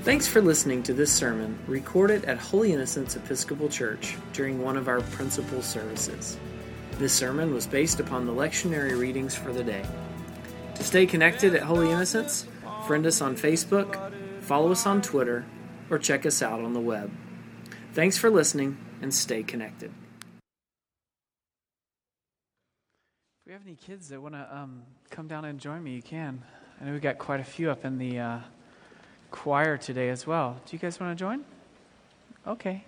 Thanks for listening to this sermon recorded at Holy Innocents Episcopal Church during one of our principal services. This sermon was based upon the lectionary readings for the day. To stay connected at Holy Innocents, friend us on Facebook, follow us on Twitter, or check us out on the web. Thanks for listening, and stay connected. If we have any kids that want to come down and join me, you can. I know we've got quite a few up in the choir today as well. Do you guys want to join? Okay.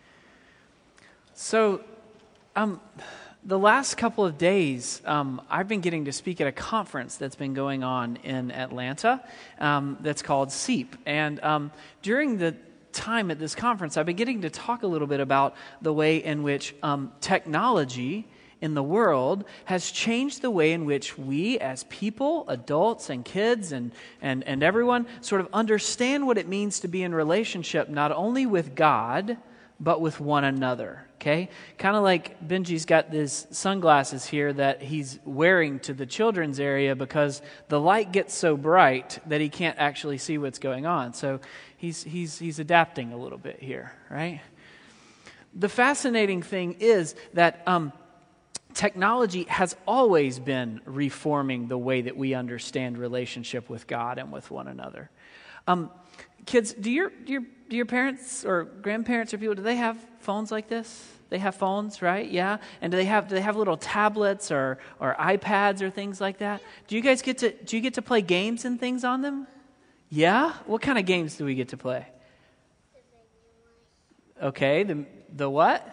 So, the last couple of days, I've been getting to speak at a conference that's been going on in Atlanta that's called SEEP. And during the time at this conference, I've been getting to talk a little bit about the way in which technology in the world has changed the way in which we as people, adults and kids and everyone sort of understand what it means to be in relationship not only with God, but with one another, okay? Kind of like Benji's got these sunglasses here that he's wearing to the children's area because the light gets so bright that he can't actually see what's going on. So he's adapting a little bit here, right? The fascinating thing is that technology has always been reforming the way that we understand relationship with God and with one another. Kids, do your parents or grandparents or people, do they have phones like this? They have phones, right? Yeah. And do they have little tablets or iPads or things like that? Do you guys get to play games and things on them? Yeah. What kind of games do we get to play? Okay. The what?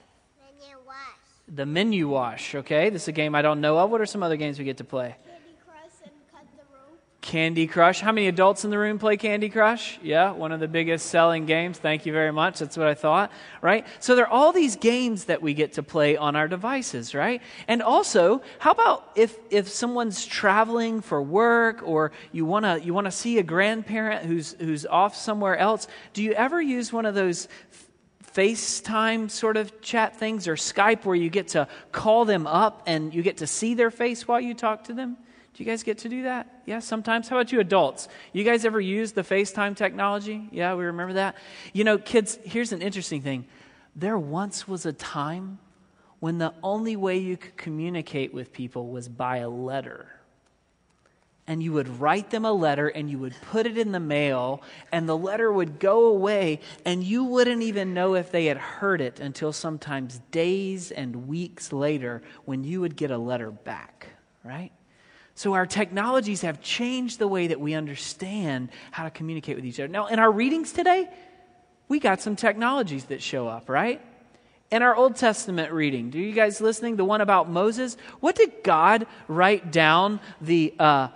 The Menu Wash, okay? This is a game I don't know of. What are some other games we get to play? Candy Crush and Cut the Rope. Candy Crush. How many adults in the room play Candy Crush? Yeah, one of the biggest selling games. Thank you very much. That's what I thought, right? So there are all these games that we get to play on our devices, right? And also, how about if someone's traveling for work or you want to see a grandparent who's off somewhere else, do you ever use one of those FaceTime sort of chat things or Skype where you get to call them up and you get to see their face while you talk to them? Do you guys get to do that? Yeah, sometimes. How about you adults? You guys ever use the FaceTime technology? Yeah, we remember that. You know, kids, here's an interesting thing. There once was a time when the only way you could communicate with people was by a letter. And you would write them a letter and you would put it in the mail and the letter would go away and you wouldn't even know if they had heard it until sometimes days and weeks later when you would get a letter back, right? So our technologies have changed the way that we understand how to communicate with each other. Now, in our readings today, we got some technologies that show up, right? In our Old Testament reading, do you guys listening? The one about Moses. What did God write down the law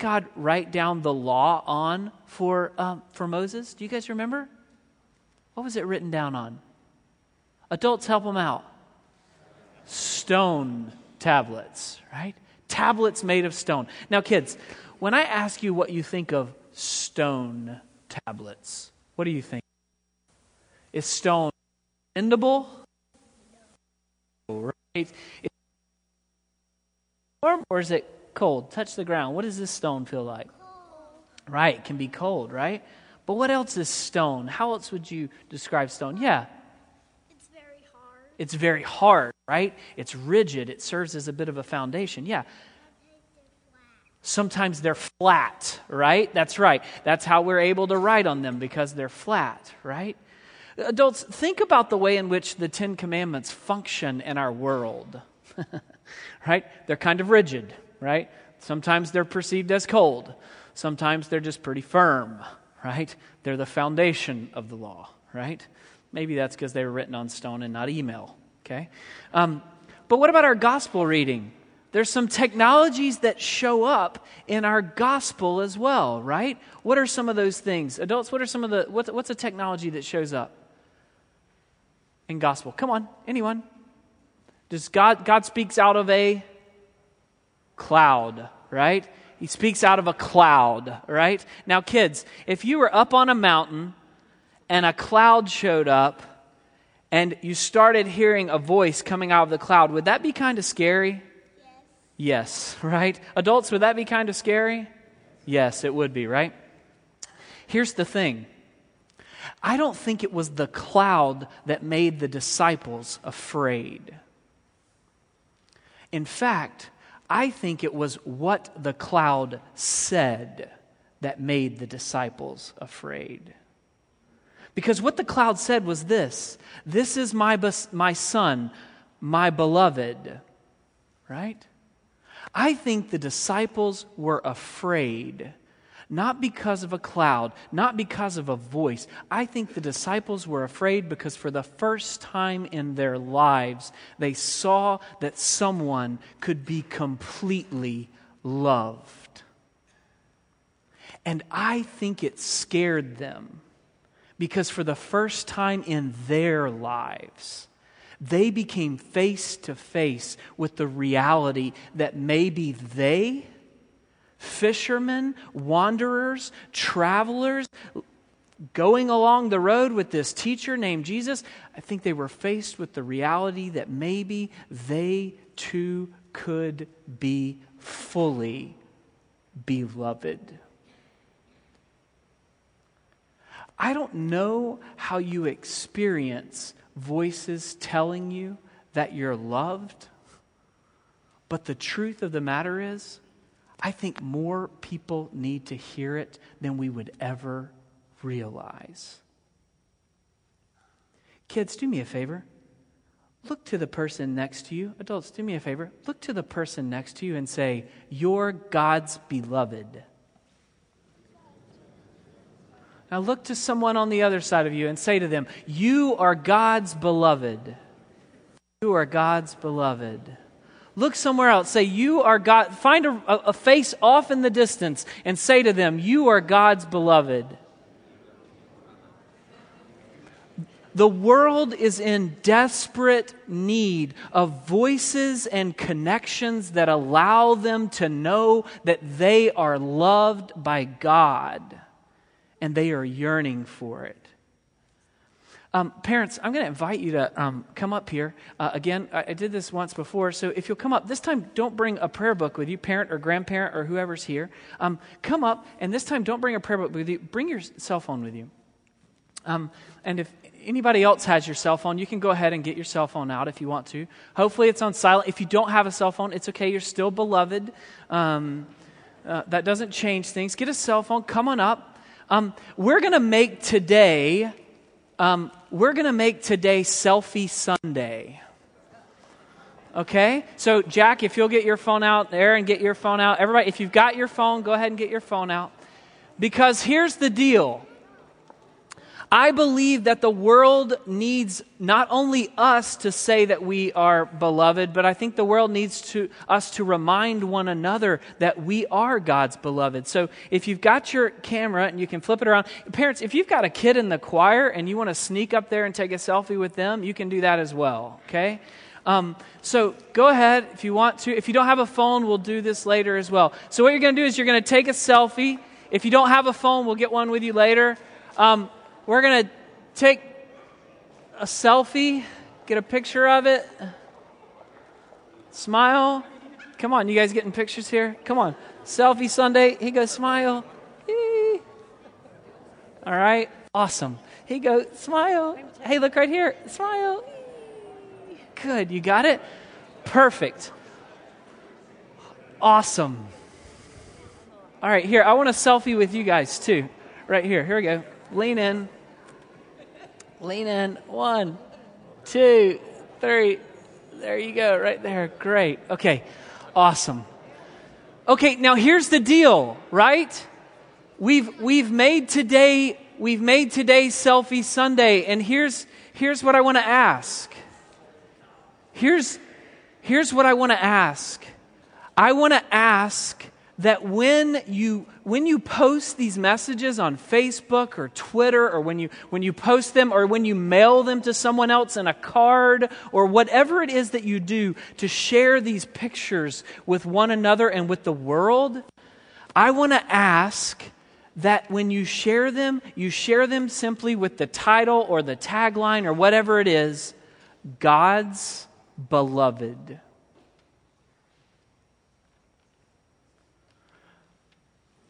on for Moses? Do you guys remember? What was it written down on? Adults, help them out. Stone tablets, right? Tablets made of stone. Now, kids, when I ask you what you think of stone tablets, what do you think? Is stone bendable? Right? Warm or is it cold? Touch the ground. What does this stone feel like? Cold. Right, it can be cold, right? But what else is stone? How else would you describe stone? Yeah. It's very hard. It's very hard, right? It's rigid. It serves as a bit of a foundation. Yeah. Sometimes they're flat, right? That's right. That's how we're able to write on them because they're flat, right? Adults, think about the way in which the Ten Commandments function in our world, right? They're kind of rigid, right? Sometimes they're perceived as cold. Sometimes they're just pretty firm, right? They're the foundation of the law, right? Maybe that's because they were written on stone and not email, okay? But what about our gospel reading? There's some technologies that show up in our gospel as well, right? What are some of those things? Adults, what are some of what's a technology that shows up in gospel? Come on, anyone? Does God speaks out of a cloud, right? He speaks out of a cloud, right? Now, kids, if you were up on a mountain and a cloud showed up and you started hearing a voice coming out of the cloud, would that be kind of scary? Yes, right? Adults, would that be kind of scary? Yes, it would be, right? Here's the thing. I don't think it was the cloud that made the disciples afraid. In fact, I think it was what the cloud said that made the disciples afraid. Because what the cloud said was this is my son, my beloved, right? I think the disciples were afraid, not because of a cloud, not because of a voice. I think the disciples were afraid because for the first time in their lives, they saw that someone could be completely loved. And I think it scared them because for the first time in their lives, they became face to face with the reality that maybe they, fishermen, wanderers, travelers, going along the road with this teacher named Jesus, I think they were faced with the reality that maybe they too could be fully beloved. I don't know how you experience voices telling you that you're loved, but the truth of the matter is, I think more people need to hear it than we would ever realize. Kids, do me a favor. Look to the person next to you. Adults, do me a favor. Look to the person next to you and say, "You're God's beloved." Now look to someone on the other side of you and say to them, "You are God's beloved." You are God's beloved. Look somewhere else. Say, "You are God." Find a face off in the distance and say to them, "You are God's beloved." The world is in desperate need of voices and connections that allow them to know that they are loved by God, and they are yearning for it. Parents, I'm going to invite you to come up here. Again, I did this once before, so if you'll come up, this time don't bring a prayer book with you, parent or grandparent or whoever's here. Come up, and this time don't bring a prayer book with you. Bring your cell phone with you. And if anybody else has your cell phone, you can go ahead and get your cell phone out if you want to. Hopefully it's on silent. If you don't have a cell phone, it's okay. You're still beloved. That doesn't change things. Get a cell phone. Come on up. We're going to make today Selfie Sunday. Okay? So Jack, if you'll get your phone out, Aaron, get your phone out. Everybody, if you've got your phone, go ahead and get your phone out. Because here's the deal. I believe that the world needs not only us to say that we are beloved, but I think the world needs us to remind one another that we are God's beloved. So if you've got your camera and you can flip it around. Parents, if you've got a kid in the choir and you want to sneak up there and take a selfie with them, you can do that as well, okay? So go ahead if you want to. If you don't have a phone, we'll do this later as well. So what you're going to do is you're going to take a selfie. If you don't have a phone, we'll get one with you later. We're going to take a selfie, get a picture of it. Smile. Come on, you guys getting pictures here? Come on. Selfie Sunday. He goes, smile. Eee. All right. Awesome. He goes, smile. Hey, look right here. Smile. Eee. Good. You got it? Perfect. Awesome. All right, here. I want a selfie with you guys, too. Right here. Here we go. Lean in. Lean in. 1, 2, 3. There you go, right there. Great. Okay. Awesome. Okay, now here's the deal, right? We've made today Selfie Sunday, and here's what I want to ask. Here's what I want to ask. I want to ask that when you post these messages on Facebook or Twitter, or when you post them, or when you mail them to someone else in a card, or whatever it is that you do to share these pictures with one another and with the world, I want to ask that when you share them simply with the title or the tagline or whatever it is, God's beloved.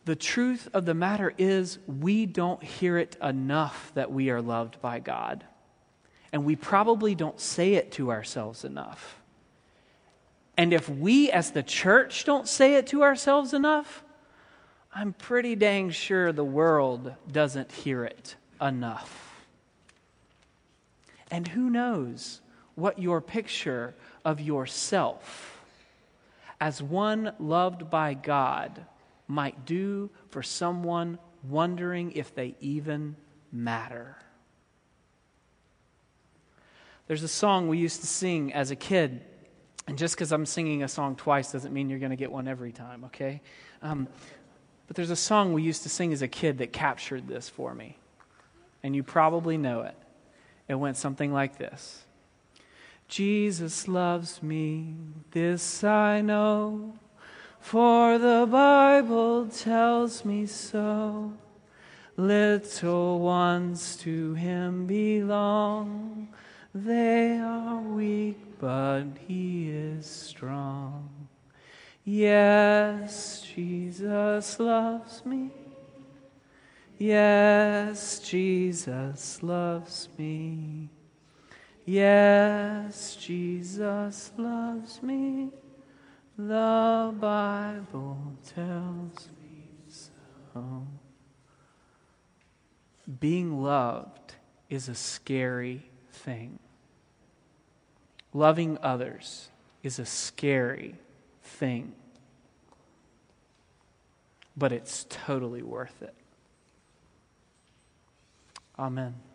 the truth of the matter is we don't hear it enough that we are loved by God. And we probably don't say it to ourselves enough. And if we as the church don't say it to ourselves enough, I'm pretty dang sure the world doesn't hear it enough. And who knows what your picture of yourself as one loved by God might do for someone wondering if they even matter. There's a song we used to sing as a kid, and just because I'm singing a song twice doesn't mean you're going to get one every time, okay? But there's a song we used to sing as a kid that captured this for me, and you probably know it. It went something like this. Jesus loves me, this I know, for the Bible tells me so. Little ones to him belong. They are weak, but he is strong. Yes, Jesus loves me. Yes, Jesus loves me. Yes, Jesus loves me. The Bible tells me so. Being loved is a scary thing. Loving others is a scary thing. But it's totally worth it. Amen.